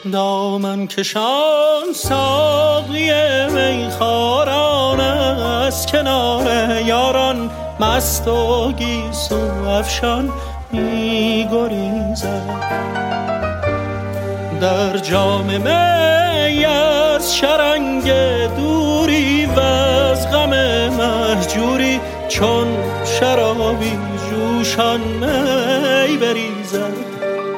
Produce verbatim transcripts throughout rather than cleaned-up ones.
دامن کشان ساقی میخواران از کنار یاران مست و گیسو افشان می گریزد. در جام می از شرنگ دوری و از غم مهجوری چون شرابی جوشان می بریزد.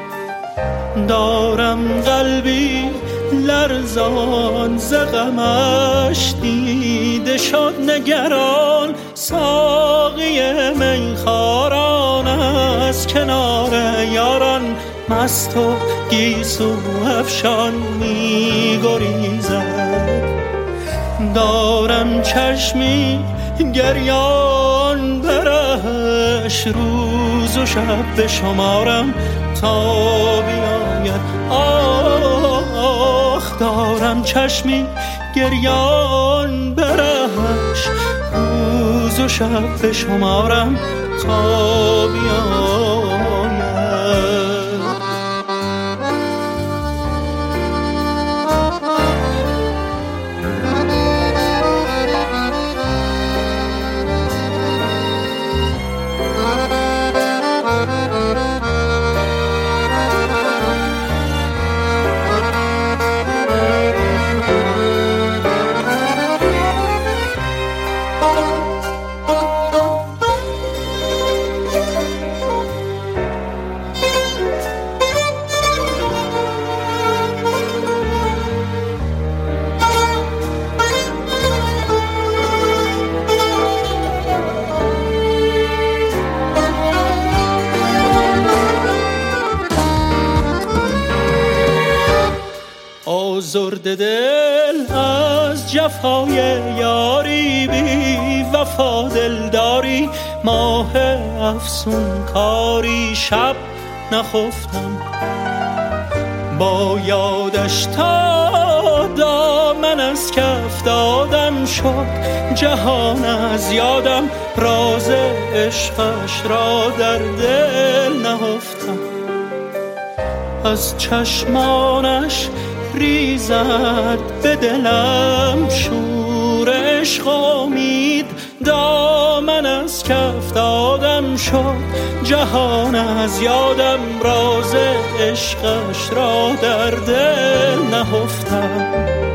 دارم قلبی لرزان ز غمش دیده شد نگران ساقی میخواران از کنار یاران مست و گیسو افشان می گریزد. دارم چشمی گریان برهش روز و شب بشمارم تا بیاید. آخ دارم چشمی گریان برهش روز و شب بشمارم تا بیاید. آزرده دل از جفای یاری بی وفا دلداری ماه افسون کاری شب نخفتم با یادش تا دامن از کف دادم شد جهان از یادم راز عشقش را در دل نهفتم. از چشمانش ریزد به دلم شور عشق امید دامن از کف دادم شد جهان از یادم راز عشقش را در دل نهفتم.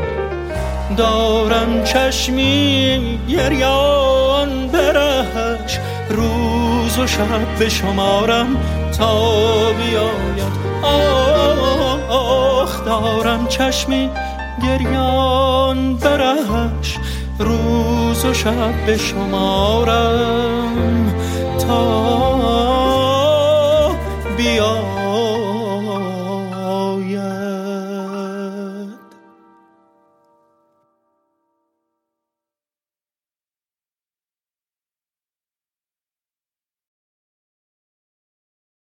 دارم چشمی گریان برهش روز و شب بشمارم تا بیاید. آخ دارم چشمی گریان برهش روز و شب بشمارم تا بیاید.